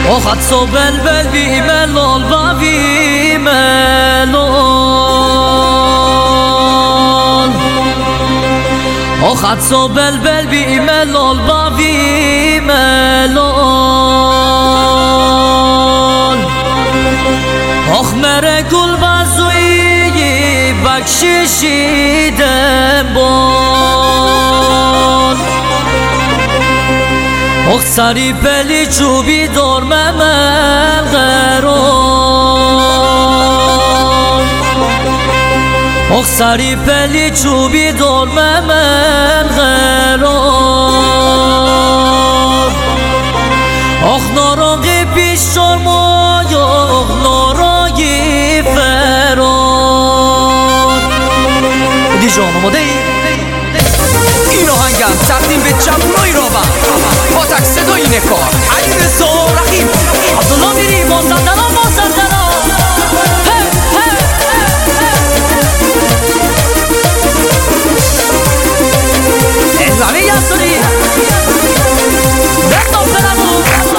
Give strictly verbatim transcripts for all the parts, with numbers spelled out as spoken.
وقد صوب البل بملول بابي ملول وقد صوب البل بملول بابي ملول اخمر گل بازوی بکششی دنبال اخسری پلی چوبی دارم من قرار اخسری پلی چوبی دارم من قرار اخ ناراقی پیش شما یا اخ ناراقی فرار دی جان آماده ای؟ این آهنگم تقدیم به جوانای راون با تک صدای نکار علیرضا رحیم عبدالله میری مازندران مازندران احرامی یاسونی بنداز برمو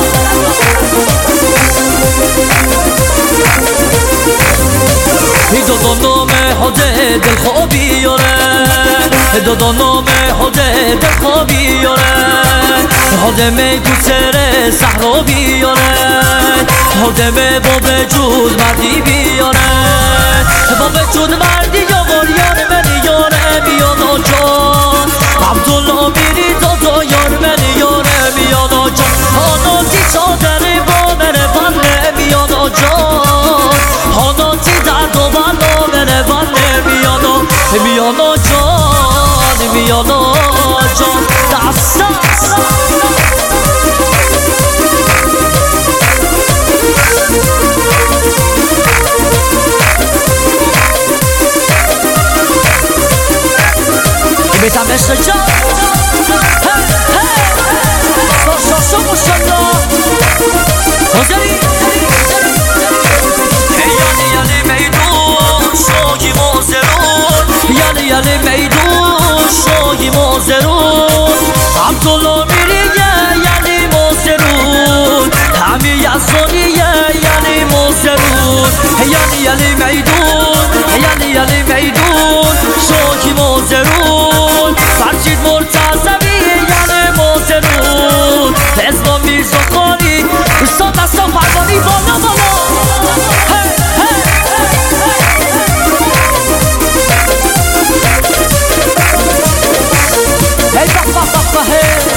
دادا نامه حاده دل خوابی یاره دادا نامه حاده دل خوابی یاره حاده می کوچره صحرا بیاره حاده می باب جود مردی بیاره باب جود مردی یار یار من یاره بیانا جان عبدالله میری دادا یار من یاره بیانا جان حالا تی چادر بانر بانه بیانا جان حالا تی درد و بلا بره بانه بیانا بیانا جان بیانا جان دست دست بیتم عشق جان شا شا مشالله حاضری یعنی یعنی میدون شاگی مازرون یعنی یعنی میدون شاگی مازرون عبدالله میریه یعنی مازرون همی یزانیه یعنی مازرون یعنی یعنی میدون یعنی یعنی میدون شاگی مازرون فرشید مرتضوی یعنی مازرون حزب میرزا خانی استاد دستان پروانی بالا بالا هی بخ بخ بخ بخ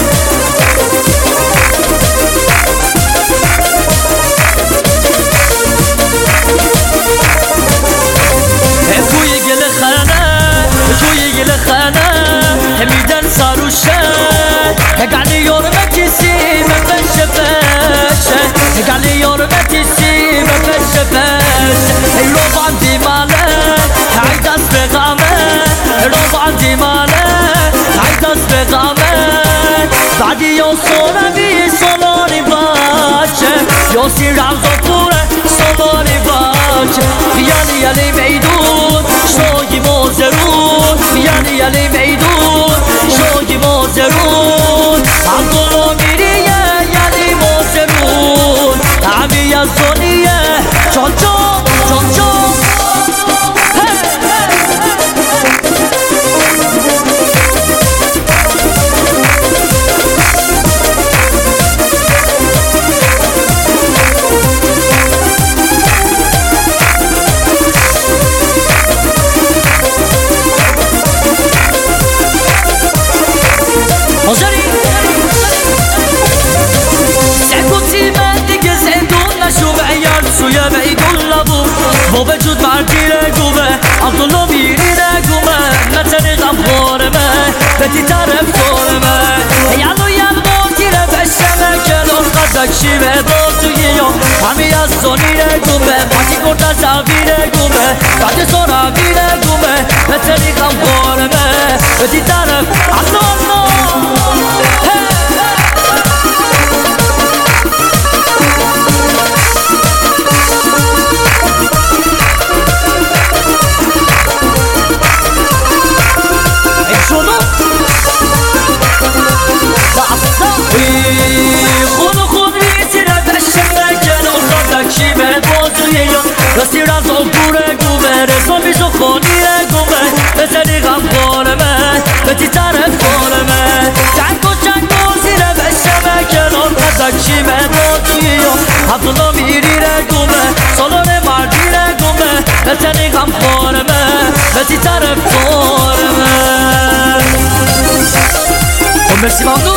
هی توی گل خانه توی گل خانه میدن سروشه گلی یار مکسی مفشه فشه گلی یار مکسی مفشه فشه ای رو باندی ماله ای دست به غمه رو باندی ماله ای دست به غمه بعدی یا سونمی سولانی باچه یا سی رمزا پوره سولانی باچه یعنی یعنی میدون شاگی مازرون یعنی یعنی میدون شاگی مازرون عبدالله میریه یعنی مازرون همی یزانیه جان جان جان جان حاضری؟ سکوتی من دیگه زندون نشومه یار سوی میدون لبو با به جود مردی نگومه عبدالله میری نگومه نتنی غمخورمه بتی طرف دارمه یلو یل باتیره بشمه کلون قدک شیمه بازوی یا همی از زانی نگومه پاکی کرده زوی نگومه بعد زارمی نگومه نتنی غمخورمه بتی طرف عبدالله خود خود میتره بشه بتنی غم خورمه بتی طرف خورمه و مرسی ممنون